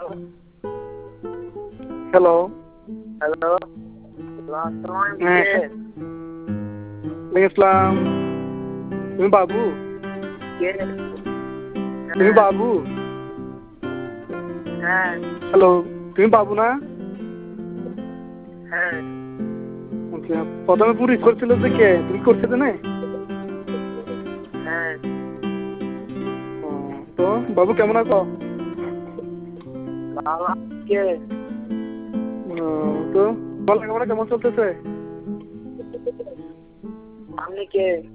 Hello. Hello. হ্যাঁ। ইসলাম। তুমি বাবু? কে? তুমি বাবু? হ্যাঁ। হ্যালো, তুমি বাবু না? হ্যাঁ। আচ্ছা, প্রথমে পুরি করছিল যে কে? তুমি করছো তো না? হ্যাঁ। তো বাবু কেমন আছো? বাবা কে? তো লেখাপড়া কেমন চলতেছে? আপনি কে?